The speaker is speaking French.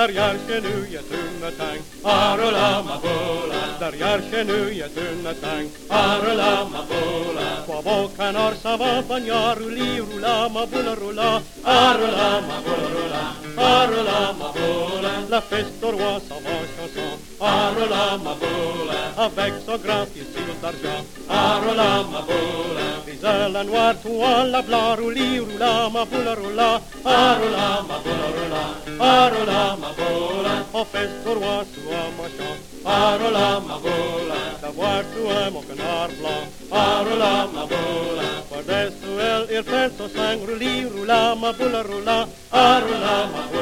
derrière chez nous y a une tang, arola ma bola. Derrière chez nous y a une tang, arola ma bola. Trois beaux canards ça va bagnard, rouli, roula, ma boula, roula, arola ma bola, roula, arola ma bola. La fête au roi ça va chanson, arola ma bola. Avec son grand fusil d'argent, arola ma bola. Vise la noire, toi la blanc, rouli, roula, ma boula, roula, arola ma bola, roula, arola ma bola. On fait au roi sous un machin, arola ma bola. D'avoir tué mon canard blanc, arola ma bola. Par des elle il penso sang, rouli, roula, ma boula, roula, arola ma bola.